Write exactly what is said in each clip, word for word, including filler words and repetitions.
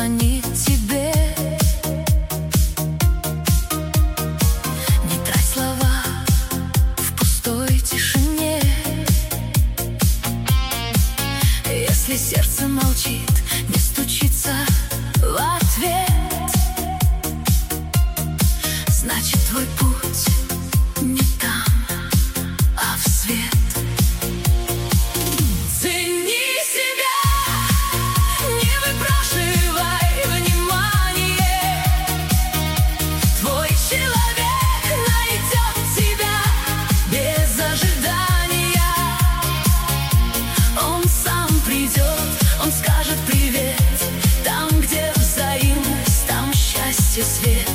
звонит тебе. Не трать слова в пустой тишине. Если сердце молчит, не стучится в ответ, значит, твой путь не там, а в свет. Цени себя, не выпрашивай внимание. Твой человек найдет тебя без ожидания. Он сам придет, он скажет привет. Там, где взаимность, там счастье, свет.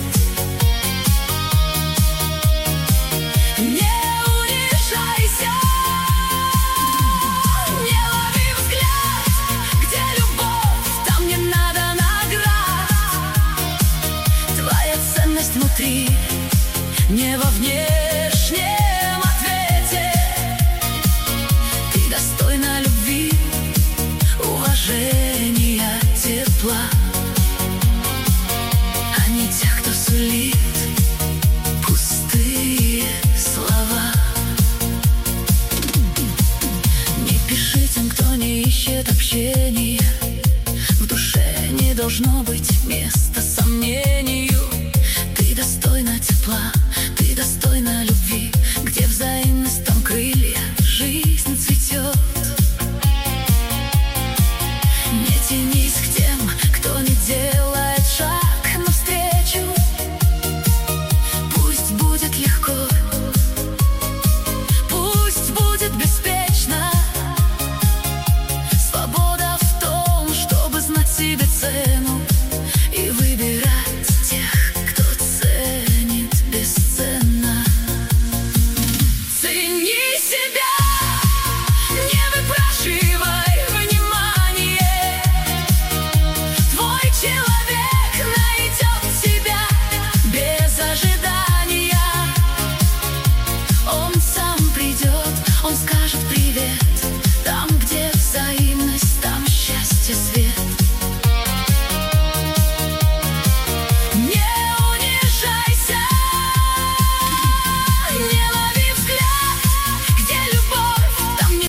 Внутри, не во внешнем ответе. Ты достойна любви, уважения, тепла, а не тех, кто сулит пустые слова. Не пиши тем, кто не ищет общения. В душе не должно быть места сомнению. Ты достойна тепла, ты достойна любви.